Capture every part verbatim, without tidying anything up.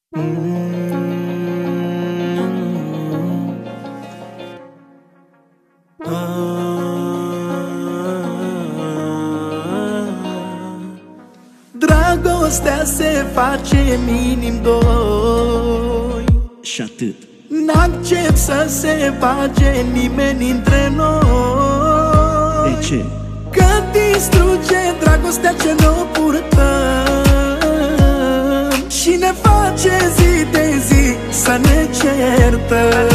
Dragostea se face minim doi și atât. N-accept să se bage nimeni între noi. De ce? Că distruge dragostea ce ne-o purtăm și ne face zi de zi să ne certăm.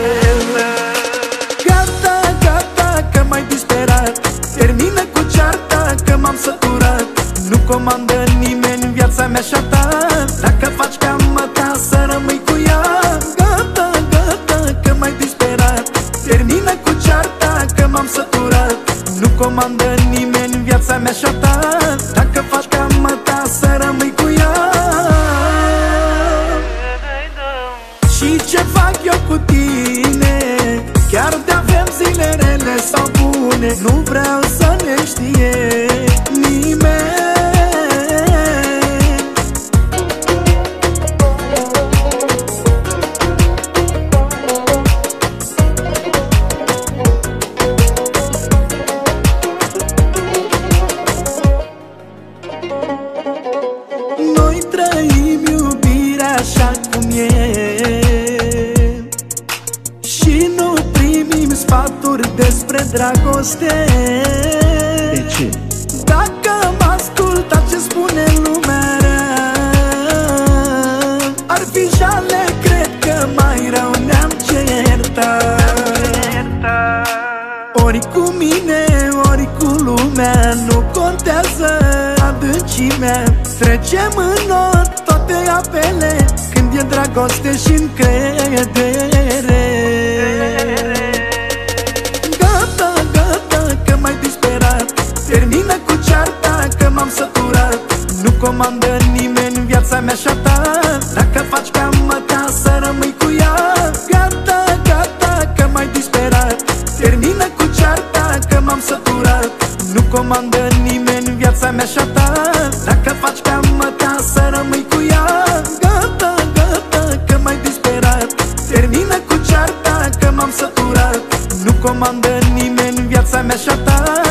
Gata, gata, că m-ai disperat, termină cu cearta, că m-am săturat. Nu comandă nimeni viața mea și-a ta, dacă faci ca măta să rămâi cu ea. Gata, gata, că m-ai disperat, termină cu cearta, că m-am săturat. Nu comandă nimeni viața mea și-a ta, dacă faci ca măta să rămâi cu ea. Și ce fac eu cu tine, chiar de avem zile rele sau bune, nu vreau să ne știe nimeni. Noi trăim iubirea așa cum e și nu primim sfaturi despre dragoste. De ce? Dacă am ascultat ce spune lumea rea, ar fi jale, cred că mai rău ne-am certat. Ori cu mine, ori cu lumea, nu contează adâncimea. Trecem în nor toate apele, când e dragoste și încredere. Gata, gata, că m-ai disperat, termină cu cearta, că m-am săturat. Nu comandă nimeni viața mea și-a ta, dacă faci ca măta să rămâi cu ea. Gata, gata, că m-ai disperat, termină cu cearta, că m-am săturat. Nu comandă nimeni viața mea și-a ta, dacă faci ca măta să rămâi cu ea. Gata, gata, că m-ai disperat, termină cu cearta, că m-am săturat. Nu comandă nimeni viața mea și-a ta,